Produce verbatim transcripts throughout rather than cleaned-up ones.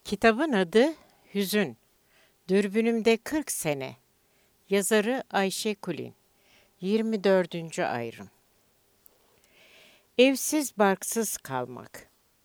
Kitabın adı Hüzün. Dürbünümde kırk sene. Yazarı Ayşe Kulin. yirmi dördüncü ayrım. Evsiz barksız kalmak.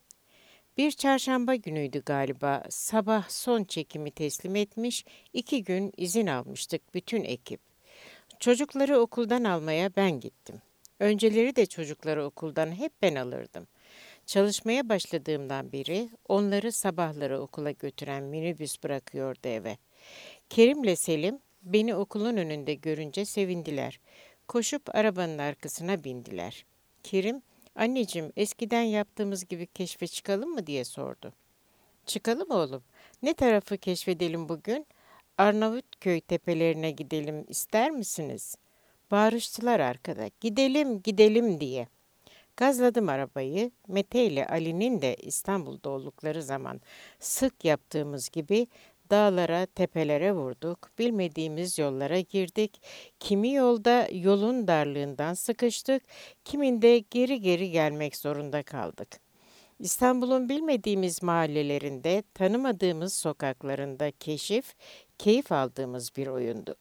Bir çarşamba günüydü galiba. Sabah son çekimi teslim etmiş, iki gün izin almıştık bütün ekip. Çocukları okuldan almaya ben gittim. Önceleri de çocukları okuldan hep ben alırdım. Çalışmaya başladığımdan beri onları sabahları okula götüren minibüs bırakıyordu eve. Kerim'le Selim beni okulun önünde görünce sevindiler. Koşup arabanın arkasına bindiler. Kerim, anneciğim eskiden yaptığımız gibi keşfe çıkalım mı diye sordu. Çıkalım oğlum. Ne tarafı keşfedelim bugün? Arnavutköy tepelerine gidelim ister misiniz? Bağırıştılar arkada. Gidelim, gidelim diye. Gazladım arabayı. Mete ile Ali'nin de İstanbul'da oldukları zaman sık yaptığımız gibi dağlara, tepelere vurduk. Bilmediğimiz yollara girdik. Kimi yolda yolun darlığından sıkıştık, kiminde geri geri gelmek zorunda kaldık. İstanbul'un bilmediğimiz mahallelerinde, tanımadığımız sokaklarında keşif, keyif aldığımız bir oyundu.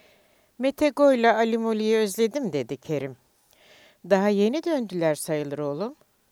Metego'yla Ali Moli'yi özledim dedi Kerim. Daha yeni döndüler sayılır oğlum.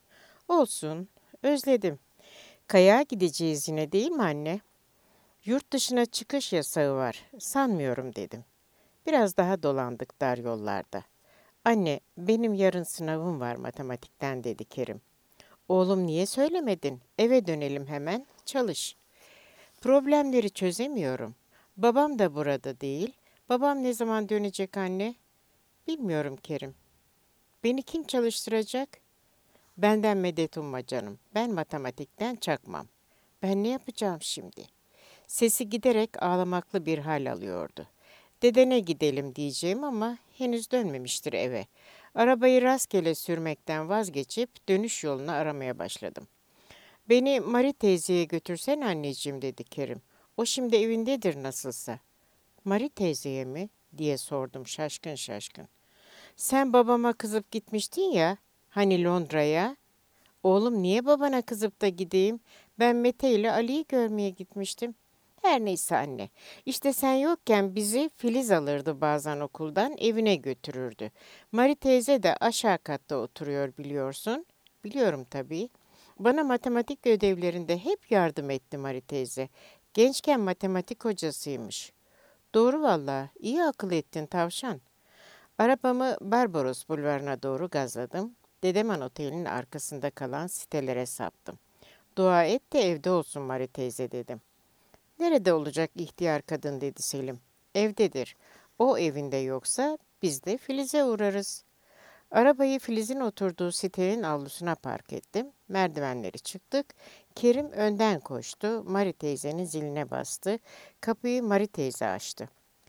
Olsun, özledim. Kayağa gideceğiz yine değil mi anne? Yurt dışına çıkış yasağı var. Sanmıyorum dedim. Biraz daha dolandık dar yollarda. Anne, benim yarın sınavım var matematikten dedi Kerim. Oğlum niye söylemedin? Eve dönelim hemen, çalış. Problemleri çözemiyorum. Babam da burada değil. Babam ne zaman dönecek anne? Bilmiyorum Kerim. Beni kim çalıştıracak? Benden medet umma canım. Ben matematikten çakmam. Ben ne yapacağım şimdi? Sesi giderek ağlamaklı bir hal alıyordu. Dedene gidelim diyeceğim ama henüz dönmemiştir eve. Arabayı rastgele sürmekten vazgeçip dönüş yolunu aramaya başladım. Beni Mari teyzeye götürsen anneciğim dedi Kerim. O şimdi evindedir nasılsa. Mari teyzeye mi? Diye sordum şaşkın şaşkın. Sen babama kızıp gitmiştin ya, hani Londra'ya? Oğlum niye babana kızıp da gideyim? Ben Mete ile Ali'yi görmeye gitmiştim. Her neyse anne. İşte sen yokken bizi Filiz alırdı bazen okuldan, evine götürürdü. Mari teyze de aşağı katta oturuyor biliyorsun. Biliyorum tabii. Bana matematik ödevlerinde hep yardım etti Mari teyze. Gençken matematik hocasıymış. Doğru valla, iyi akıl ettin tavşan. Arabamı Barbaros Bulvarı'na doğru gazladım. Dedeman Oteli'nin arkasında kalan sitelere saptım. Dua et de evde olsun Mari teyze dedim. Nerede olacak ihtiyar kadın dedi Selim. Evdedir. O evinde yoksa biz de Filiz'e uğrarız. Arabayı Filiz'in oturduğu sitenin avlusuna park ettim. Merdivenleri çıktık. Kerim önden koştu. Mari teyzenin ziline bastı. Kapıyı Mari teyze açtı.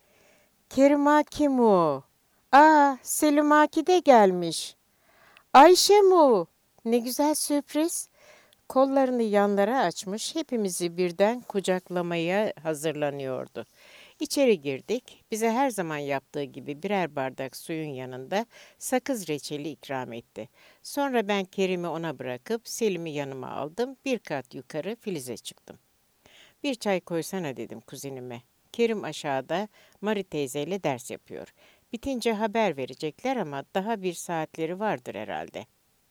Kerim kim o? Aa, Selim Aki de gelmiş. Ayşe mu? Ne güzel sürpriz. Kollarını yanlara açmış, hepimizi birden kucaklamaya hazırlanıyordu. İçeri girdik. Bize her zaman yaptığı gibi birer bardak suyun yanında sakız reçeli ikram etti. Sonra ben Kerim'i ona bırakıp Selim'i yanıma aldım. Bir kat yukarı Filiz'e çıktım. Bir çay koysana dedim kuzenime. Kerim aşağıda Mari teyzeyle ders yapıyor. Bitince haber verecekler ama daha bir saatleri vardır herhalde.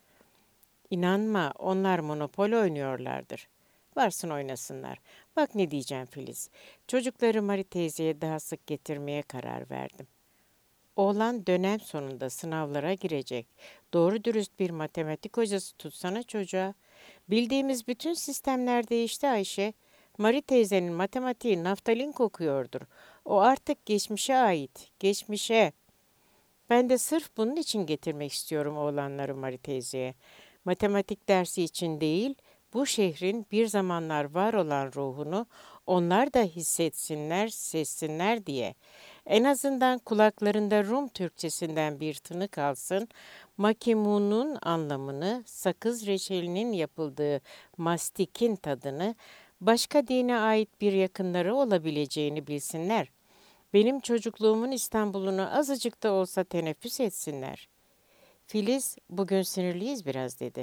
İnanma, onlar monopol oynuyorlardır. Varsın oynasınlar. Bak ne diyeceğim Filiz. Çocukları Mari teyzeye daha sık getirmeye karar verdim. Oğlan dönem sonunda sınavlara girecek. Doğru dürüst bir matematik hocası tutsana çocuğa. Bildiğimiz bütün sistemler değişti Ayşe. Mari teyzenin matematiği naftalin kokuyordur. O artık geçmişe ait. Geçmişe. Ben de sırf bunun için getirmek istiyorum oğlanları Mari teyzeye. Matematik dersi için değil, bu şehrin bir zamanlar var olan ruhunu onlar da hissetsinler, sessinler diye. En azından kulaklarında Rum Türkçesinden bir tınık alsın, makimunun anlamını, sakız reçelinin yapıldığı mastikin tadını, başka dine ait bir yakınları olabileceğini bilsinler. Benim çocukluğumun İstanbul'unu azıcık da olsa teneffüs etsinler. Filiz, bugün sinirliyiz biraz dedi.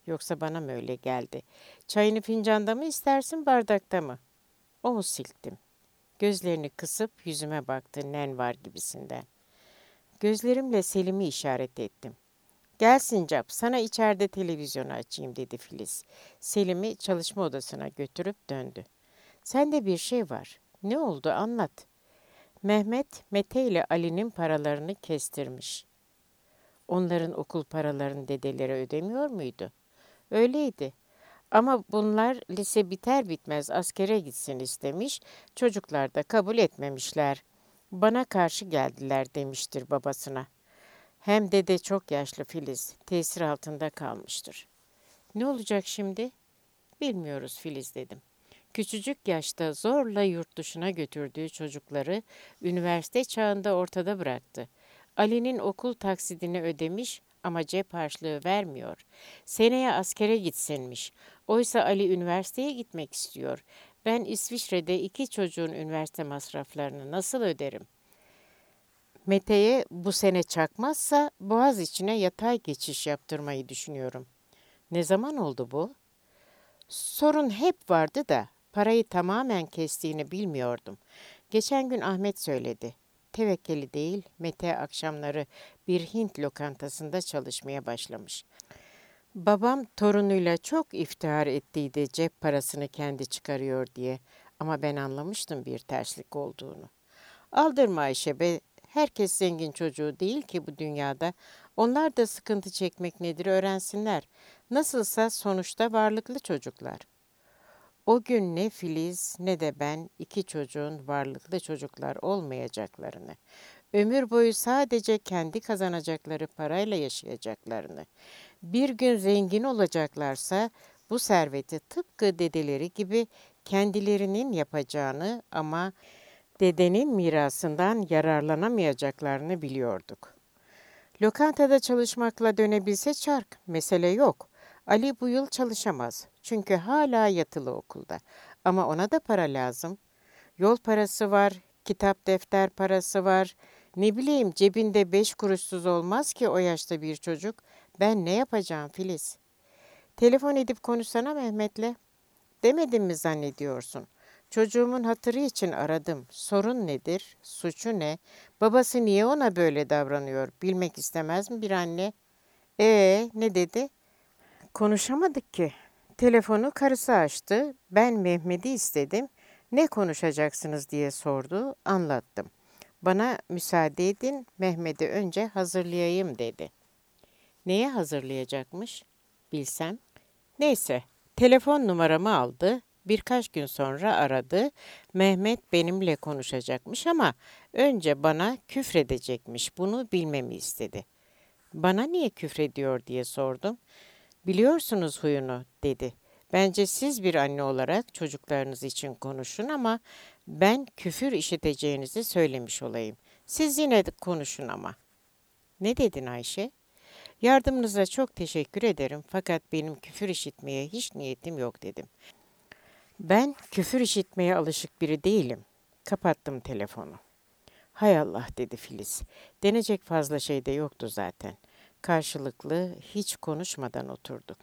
Yoksa bana mı öyle geldi? Çayını fincanda mı istersin, bardakta mı? Omuz silktim. Gözlerini kısıp yüzüme baktı, nen var gibisinden. Gözlerimle Selim'i işaret ettim. Gel Sincap, sana içeride televizyonu açayım dedi Filiz. Selim'i çalışma odasına götürüp döndü. Sende bir şey var. Ne oldu, anlat. Mehmet, Mete ile Ali'nin paralarını kestirmiş. Onların okul paralarını dedeleri ödemiyor muydu? Öyleydi. Ama bunlar lise biter bitmez askere gitsin istemiş, çocuklar da kabul etmemişler. Bana karşı geldiler demiştir babasına. Hem dede çok yaşlı Filiz, tesir altında kalmıştır. Ne olacak şimdi? Bilmiyoruz Filiz dedim. Küçücük yaşta zorla yurt dışına götürdüğü çocukları üniversite çağında ortada bıraktı. Ali'nin okul taksidini ödemiş ama cep harçlığı vermiyor. Seneye askere gitsinmiş. Oysa Ali üniversiteye gitmek istiyor. Ben İsviçre'de iki çocuğun üniversite masraflarını nasıl öderim? Mete'ye bu sene çakmazsa Boğaz içine yatay geçiş yaptırmayı düşünüyorum. Ne zaman oldu bu? Sorun hep vardı da parayı tamamen kestiğini bilmiyordum. Geçen gün Ahmet söyledi. Tevekkeli değil, Mete akşamları bir Hint lokantasında çalışmaya başlamış. Babam torunuyla çok iftihar ettiydi cep parasını kendi çıkarıyor diye. Ama ben anlamıştım bir terslik olduğunu. Aldırma Ayşe be, herkes zengin çocuğu değil ki bu dünyada. Onlar da sıkıntı çekmek nedir öğrensinler. Nasılsa sonuçta varlıklı çocuklar. O gün ne Filiz ne de ben iki çocuğun varlıklı çocuklar olmayacaklarını, ömür boyu sadece kendi kazanacakları parayla yaşayacaklarını, bir gün zengin olacaklarsa bu serveti tıpkı dedeleri gibi kendilerinin yapacağını ama dedenin mirasından yararlanamayacaklarını biliyorduk. Lokantada çalışmakla dönebilse çark, mesele yok. Ali bu yıl çalışamaz. Çünkü hala yatılı okulda. Ama ona da para lazım. Yol parası var, kitap defter parası var. Ne bileyim cebinde beş kuruşsuz olmaz ki o yaşta bir çocuk. Ben ne yapacağım Filiz? Telefon edip konuşsana Mehmet'le. Demedim mi zannediyorsun? Çocuğumun hatırı için aradım. Sorun nedir? Suçu ne? Babası niye ona böyle davranıyor? Bilmek istemez mi bir anne? Ee, ne dedi? Konuşamadık ki. Telefonu karısı açtı. Ben Mehmet'i istedim. Ne konuşacaksınız diye sordu. Anlattım. Bana müsaade edin, Mehmet'i önce hazırlayayım dedi. Neye hazırlayacakmış? Bilsem. Neyse, telefon numaramı aldı. Birkaç gün sonra aradı. Mehmet benimle konuşacakmış ama önce bana küfredecekmiş. Bunu bilmemi istedi. Bana niye küfrediyor diye sordum. Biliyorsunuz huyunu dedi. Bence siz bir anne olarak çocuklarınız için konuşun ama ben küfür işiteceğinizi söylemiş olayım. Siz yine de konuşun ama. Ne dedin Ayşe? Yardımınıza çok teşekkür ederim fakat benim küfür işitmeye hiç niyetim yok dedim. Ben küfür işitmeye alışık biri değilim. Kapattım telefonu. Hay Allah dedi Filiz. Denecek fazla şey de yoktu zaten. Karşılıklı hiç konuşmadan oturduk.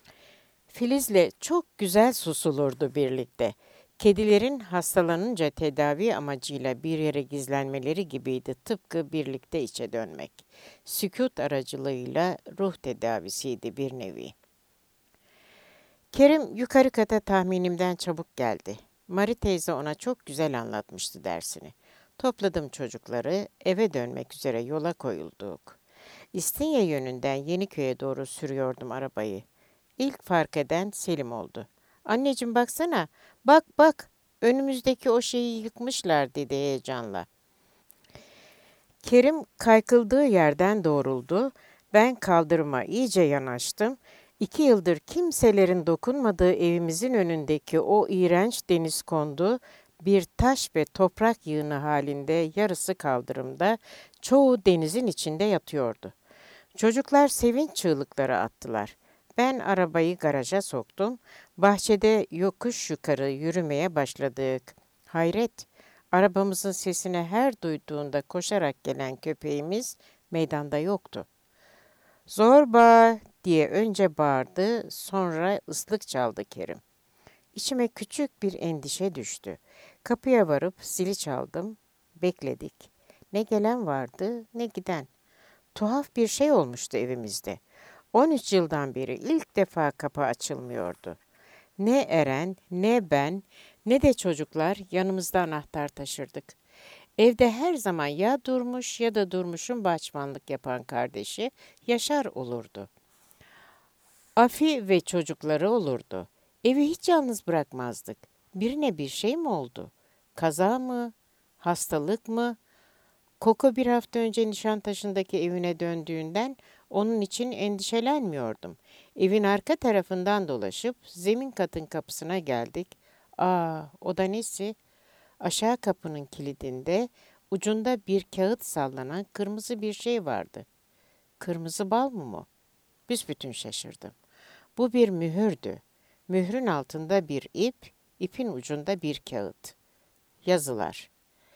Filiz'le çok güzel susulurdu birlikte. Kedilerin hastalanınca tedavi amacıyla bir yere gizlenmeleri gibiydi tıpkı birlikte içe dönmek. Sükût aracılığıyla ruh tedavisiydi bir nevi. Kerim yukarı kata tahminimden çabuk geldi. Mari teyze ona çok güzel anlatmıştı dersini. Topladım çocukları, eve dönmek üzere yola koyulduk. İstinye yönünden Yeniköy'e doğru sürüyordum arabayı. İlk fark eden Selim oldu. Anneciğim baksana, bak bak, önümüzdeki o şeyi yıkmışlar dedi heyecanla. Kerim kaykıldığı yerden doğruldu. Ben kaldırıma iyice yanaştım. İki yıldır kimselerin dokunmadığı evimizin önündeki o iğrenç deniz-kondu bir taş ve toprak yığını halinde yarısı kaldırımda, çoğu denizin içinde yatıyordu. Çocuklar sevinç çığlıkları attılar. Ben arabayı garaja soktum. Bahçede yokuş yukarı yürümeye başladık. Hayret, arabamızın sesini her duyduğunda koşarak gelen köpeğimiz meydanda yoktu. Zorba diye önce bağırdı, sonra ıslık çaldı Kerim. İçime küçük bir endişe düştü. Kapıya varıp zili çaldım. Bekledik. Ne gelen vardı, ne giden. Tuhaf bir şey olmuştu evimizde. on üç yıldan beri ilk defa kapı açılmıyordu. Ne Eren, ne ben, ne de çocuklar yanımızda anahtar taşırdık. Evde her zaman ya Durmuş ya da Durmuş'un bahçıvanlık yapan kardeşi Yaşar olurdu. Afi ve çocukları olurdu. Evi hiç yalnız bırakmazdık. Birine bir şey mi oldu? Kaza mı? Hastalık mı? Koko bir hafta önce Nişantaşı'ndaki evine döndüğünden onun için endişelenmiyordum. Evin arka tarafından dolaşıp zemin katın kapısına geldik. Aa, o da nesi? Aşağı kapının kilidinde ucunda bir kağıt sallanan kırmızı bir şey vardı. Kırmızı bal mı mu? Büsbütün şaşırdım. Bu bir mühürdü. Mührün altında bir ip, ipin ucunda bir kağıt. Yazılar.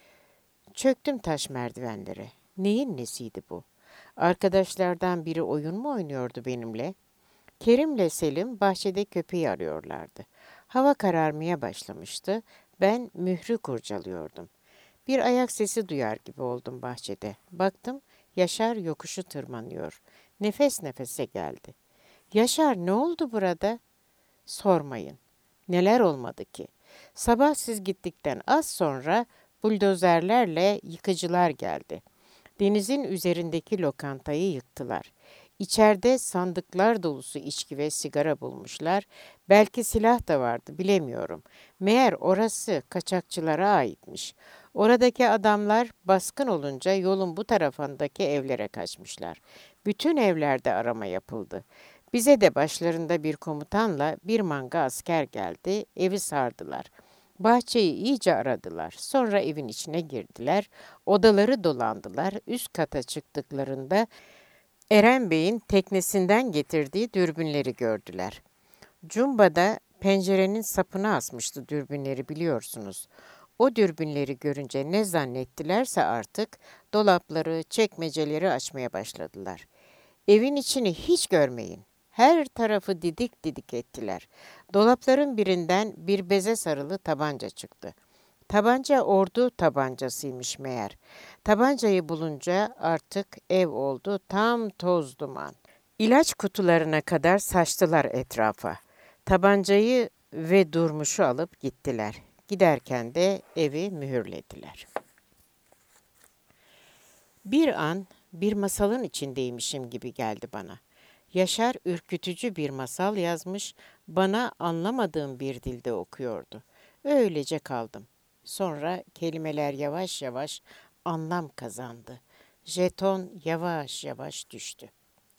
Çöktüm taş merdivenlere. Neyin nesiydi bu? Arkadaşlardan biri oyun mu oynuyordu benimle? Kerim'le Selim bahçede köpeği arıyorlardı. Hava kararmaya başlamıştı. Ben mührü kurcalıyordum. Bir ayak sesi duyar gibi oldum bahçede. Baktım, Yaşar yokuşu tırmanıyor. Nefes nefese geldi. Yaşar, ne oldu burada? Sormayın. Neler olmadı ki? Sabah siz gittikten az sonra buldozerlerle yıkıcılar geldi. Denizin üzerindeki lokantayı yıktılar. İçeride sandıklar dolusu içki ve sigara bulmuşlar. Belki silah da vardı, bilemiyorum. Meğer orası kaçakçılara aitmiş. Oradaki adamlar baskın olunca yolun bu tarafındaki evlere kaçmışlar. Bütün evlerde arama yapıldı. Bize de başlarında bir komutanla bir manga asker geldi, evi sardılar. Bahçeyi iyice aradılar. Sonra evin içine girdiler, odaları dolandılar. Üst kata çıktıklarında Eren Bey'in teknesinden getirdiği dürbünleri gördüler. Cumba'da pencerenin sapına asmıştı dürbünleri, biliyorsunuz. O dürbünleri görünce ne zannettilerse artık dolapları, çekmeceleri açmaya başladılar. Evin içini hiç görmeyin. Her tarafı didik didik ettiler. Dolapların birinden bir beze sarılı tabanca çıktı. Tabanca ordu tabancasıymış meğer. Tabancayı bulunca artık ev oldu tam toz duman. İlaç kutularına kadar saçtılar etrafa. Tabancayı ve Durmuş'u alıp gittiler. Giderken de evi mühürlediler. Bir an bir masalın içindeymişim gibi geldi bana. Yaşar ürkütücü bir masal yazmış, bana anlamadığım bir dilde okuyordu. Öylece kaldım. Sonra kelimeler yavaş yavaş anlam kazandı. Jeton yavaş yavaş düştü.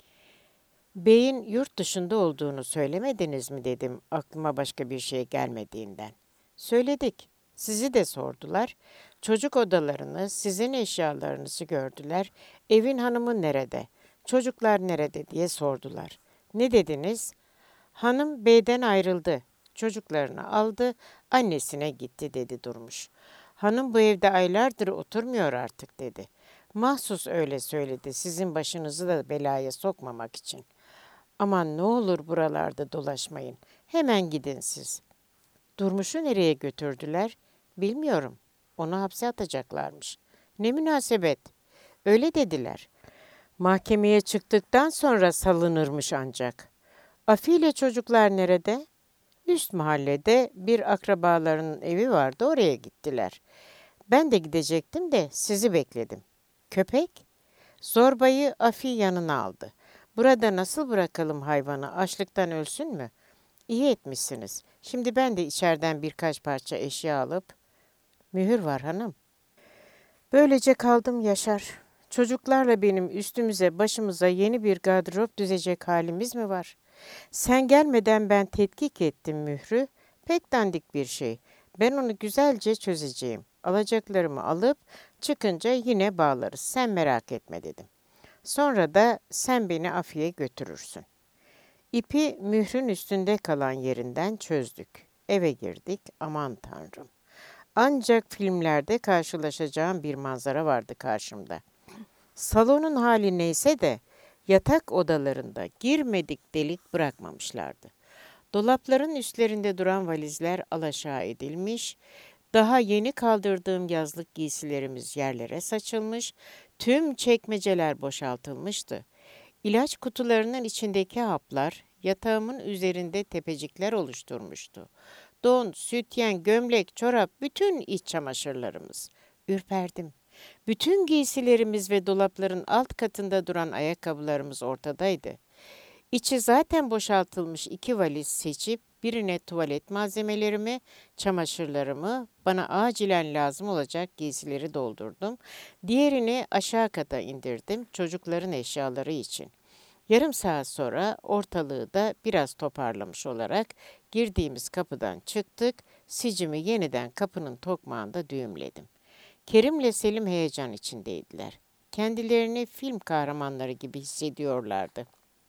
Bey'in yurt dışında olduğunu söylemediniz mi dedim, aklıma başka bir şey gelmediğinden. Söyledik. Sizi de sordular. Çocuk odalarını, sizin eşyalarınızı gördüler. Evin hanımı nerede? Çocuklar nerede diye sordular. Ne dediniz? Hanım beyden ayrıldı. Çocuklarını aldı, annesine gitti dedi Durmuş. Hanım bu evde aylardır oturmuyor artık dedi. Mahsus öyle söyledi, sizin başınızı da belaya sokmamak için. Aman ne olur buralarda dolaşmayın. Hemen gidin siz. Durmuş'u nereye götürdüler? Bilmiyorum. Onu hapse atacaklarmış. Ne münasebet. Öyle dediler. Mahkemeye çıktıktan sonra salınırmış ancak. Afi ile çocuklar nerede? Üst mahallede bir akrabalarının evi vardı, oraya gittiler. Ben de gidecektim de sizi bekledim. Köpek? Zorbayı Afi yanına aldı. Burada nasıl bırakalım hayvanı, açlıktan ölsün mü? İyi etmişsiniz. Şimdi ben de içeriden birkaç parça eşya alıp... Mühür var hanım. Böylece kaldım Yaşar. Çocuklarla benim üstümüze başımıza yeni bir gardırop düzecek halimiz mi var? Sen gelmeden ben tetkik ettim mührü. Pek dandik bir şey. Ben onu güzelce çözeceğim. Alacaklarımı alıp çıkınca yine bağlarız. Sen merak etme dedim. Sonra da sen beni Afi'ye götürürsün. İpi mührün üstünde kalan yerinden çözdük. Eve girdik. Aman Tanrım. Ancak filmlerde karşılaşacağım bir manzara vardı karşımda. Salonun hali neyse de Yatak odalarında girmedik delik bırakmamışlardı. Dolapların üstlerinde duran valizler alaşağı edilmiş, daha yeni kaldırdığım yazlık giysilerimiz yerlere saçılmış, tüm çekmeceler boşaltılmıştı. İlaç kutularının içindeki haplar yatağımın üzerinde tepecikler oluşturmuştu. Don, sütyen, gömlek, çorap, bütün iç çamaşırlarımız. Ürperdim. Bütün giysilerimiz ve dolapların alt katında duran ayakkabılarımız ortadaydı. İçi zaten boşaltılmış iki valiz seçip birine tuvalet malzemelerimi, çamaşırlarımı, bana acilen lazım olacak giysileri doldurdum. Diğerini aşağı kata indirdim çocukların eşyaları için. Yarım saat sonra ortalığı da biraz toparlamış olarak girdiğimiz kapıdan çıktık, sicimi yeniden kapının tokmağında düğümledim. Kerim'le Selim heyecan içindeydiler. Kendilerini film kahramanları gibi hissediyorlardı.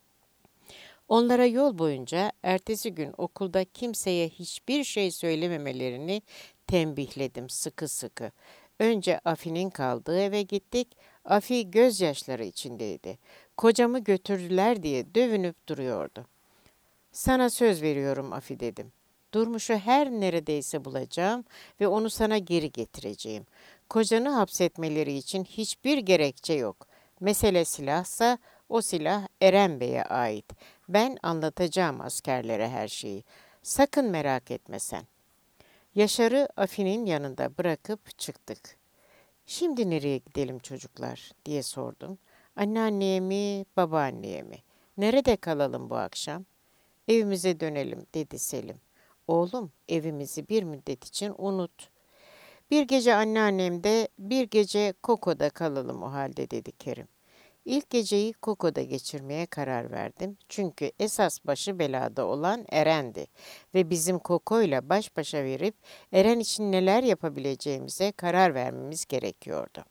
Onlara yol boyunca ertesi gün okulda kimseye hiçbir şey söylememelerini tembihledim sıkı sıkı. Önce Afi'nin kaldığı eve gittik. Afi gözyaşları içindeydi. Kocamı götürdüler diye dövünüp duruyordu. Sana söz veriyorum Afi dedim. Durmuş'u her neredeyse bulacağım ve onu sana geri getireceğim. Kocanı hapsetmeleri için hiçbir gerekçe yok. Mesele silahsa o silah Eren Bey'e ait. Ben anlatacağım askerlere her şeyi. Sakın merak etme sen. Yaşar'ı Afi'nin yanında bırakıp çıktık. Şimdi nereye gidelim çocuklar diye sordum. Anneanneye mi, babaanneye mi? Nerede kalalım bu akşam? Evimize dönelim dedi Selim. Oğlum evimizi bir müddet için unut. Bir gece anneannemde, bir gece Koko'da kalalım o halde dedi Kerim. İlk geceyi Koko'da geçirmeye karar verdim. Çünkü esas başı belada olan Eren'di. Ve bizim Koko'yla baş başa verip Eren için neler yapabileceğimize karar vermemiz gerekiyordu.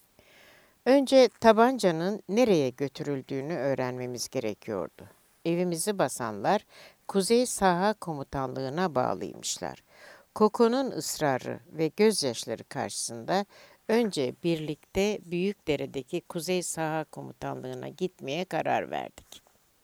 Önce tabancanın nereye götürüldüğünü öğrenmemiz gerekiyordu. Evimizi basanlar Kuzey Saha Komutanlığı'na bağlıymışlar. Koko'nun ısrarı ve gözyaşları karşısında önce birlikte Büyükdere'deki Kuzey Saha Komutanlığı'na gitmeye karar verdik.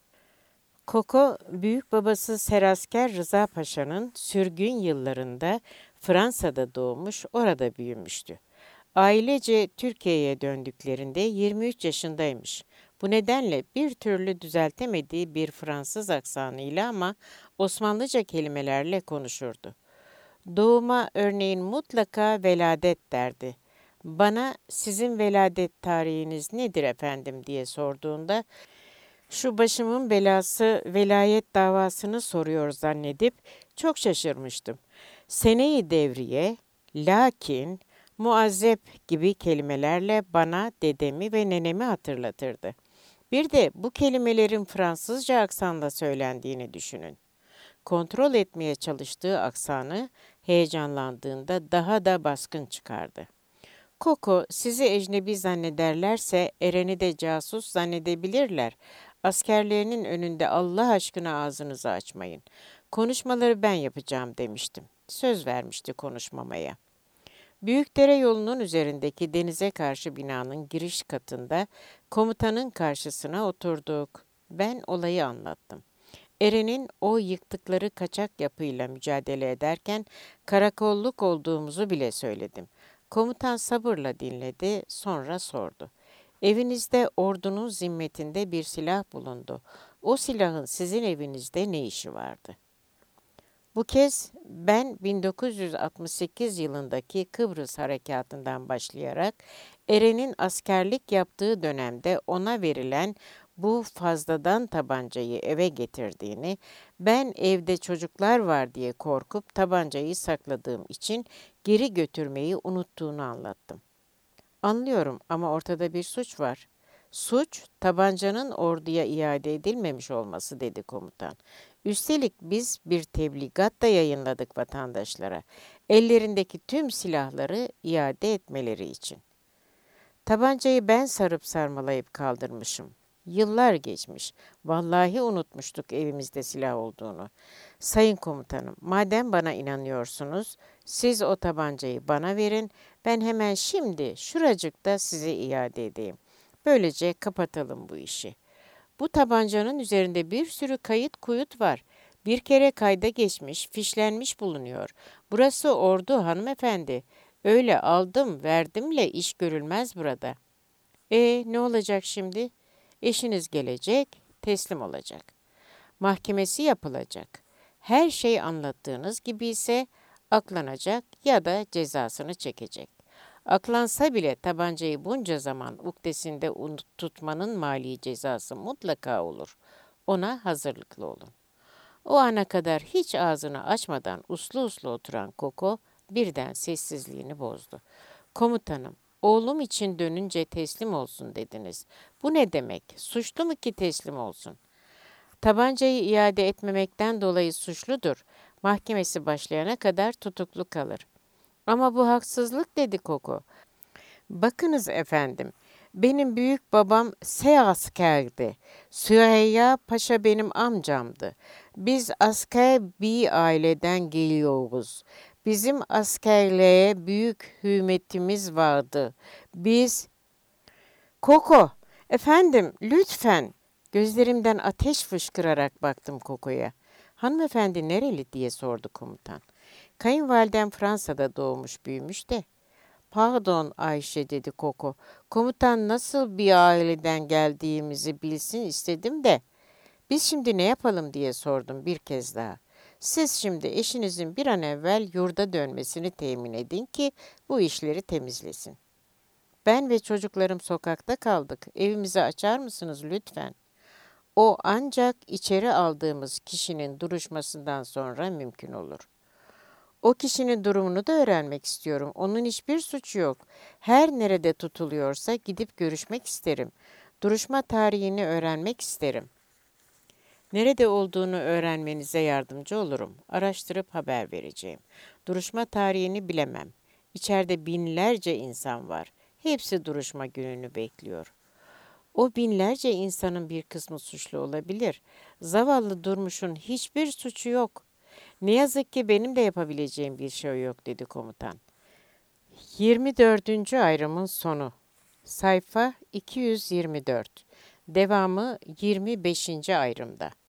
Koko, büyük babası Serasker Rıza Paşa'nın sürgün yıllarında Fransa'da doğmuş, orada büyümüştü. Ailece Türkiye'ye döndüklerinde yirmi üç yaşındaymış. Bu nedenle bir türlü düzeltemediği bir Fransız aksanıyla ama Osmanlıca kelimelerle konuşurdu. Doğuma örneğin mutlaka veladet derdi. Bana sizin veladet tarihiniz nedir efendim diye sorduğunda şu başımın belası velayet davasını soruyor zannedip çok şaşırmıştım. Seneyi devriye, lakin, muazzep gibi kelimelerle bana dedemi ve nenemi hatırlatırdı. Bir de bu kelimelerin Fransızca aksanla söylendiğini düşünün. Kontrol etmeye çalıştığı aksanı heyecanlandığında daha da baskın çıkardı. Koko, sizi ecnebi zannederlerse Eren'i de casus zannedebilirler. Askerlerinin önünde Allah aşkına ağzınızı açmayın. Konuşmaları ben yapacağım demiştim. Söz vermişti konuşmamaya. Büyükdere yolunun üzerindeki denize karşı binanın giriş katında komutanın karşısına oturduk. Ben olayı anlattım. Eren'in o yıktıkları kaçak yapıyla mücadele ederken karakolluk olduğumuzu bile söyledim. Komutan sabırla dinledi, sonra sordu. Evinizde ordunun zimmetinde bir silah bulundu. O silahın sizin evinizde ne işi vardı? Bu kez ben bin dokuz yüz altmış sekiz yılındaki Kıbrıs Harekatı'ndan başlayarak Eren'in askerlik yaptığı dönemde ona verilen bu fazladan tabancayı eve getirdiğini, ben evde çocuklar var diye korkup tabancayı sakladığım için geri götürmeyi unuttuğunu anlattım. Anlıyorum ama ortada bir suç var. Suç, tabancanın orduya iade edilmemiş olması dedi komutan. Üstelik biz bir tebligat da yayınladık vatandaşlara. Ellerindeki tüm silahları iade etmeleri için. Tabancayı ben sarıp sarmalayıp kaldırmışım. Yıllar geçmiş. Vallahi unutmuştuk evimizde silah olduğunu. Sayın komutanım, madem bana inanıyorsunuz, siz o tabancayı bana verin. Ben hemen şimdi şuracıkta size iade edeyim. Böylece kapatalım bu işi. Bu tabancanın üzerinde bir sürü kayıt kuyut var. Bir kere kayda geçmiş, fişlenmiş bulunuyor. Burası ordu hanımefendi. Öyle aldım verdimle iş görülmez burada. E ne olacak şimdi? Eşiniz gelecek, teslim olacak. Mahkemesi yapılacak. Her şey anlattığınız gibi ise aklanacak ya da cezasını çekecek. Aklansa bile tabancayı bunca zaman ukdesinde unut- tutmanın mali cezası mutlaka olur. Ona hazırlıklı olun. O ana kadar hiç ağzını açmadan uslu uslu oturan Koko birden sessizliğini bozdu. Komutanım, oğlum için dönünce teslim olsun dediniz. Bu ne demek? Suçlu mu ki teslim olsun? Tabancayı iade etmemekten dolayı suçludur. Mahkemesi başlayana kadar tutuklu kalır. Ama bu haksızlık dedi Koko. Bakınız efendim, benim büyük babam S askerdi. Süreyya Paşa benim amcamdı. Biz asker bir aileden geliyoruz. Bizim askerliğe büyük hürmetimiz vardı. Biz... Koko, efendim lütfen. Gözlerimden ateş fışkırarak baktım Koko'ya. Hanımefendi nereli diye sordu komutan. Kayınvalidem Fransa'da doğmuş büyümüş de. Pardon Ayşe dedi Koko. Komutan nasıl bir aileden geldiğimizi bilsin istedim de. Biz şimdi ne yapalım diye sordum bir kez daha. Siz şimdi eşinizin bir an evvel yurda dönmesini temin edin ki bu işleri temizlesin. Ben ve çocuklarım sokakta kaldık. Evimizi açar mısınız lütfen? O ancak içeri aldığımız kişinin duruşmasından sonra mümkün olur. O kişinin durumunu da öğrenmek istiyorum. Onun hiçbir suçu yok. Her nerede tutuluyorsa gidip görüşmek isterim. Duruşma tarihini öğrenmek isterim. Nerede olduğunu öğrenmenize yardımcı olurum. Araştırıp haber vereceğim. Duruşma tarihini bilemem. İçeride binlerce insan var. Hepsi duruşma gününü bekliyor. O binlerce insanın bir kısmı suçlu olabilir. Zavallı Durmuş'un hiçbir suçu yok. Ne yazık ki benim de yapabileceğim bir şey yok dedi komutan. yirmi dördüncü ayrımın sonu. Sayfa iki yüz yirmi dört. Devamı yirmi beşinci ayrımda.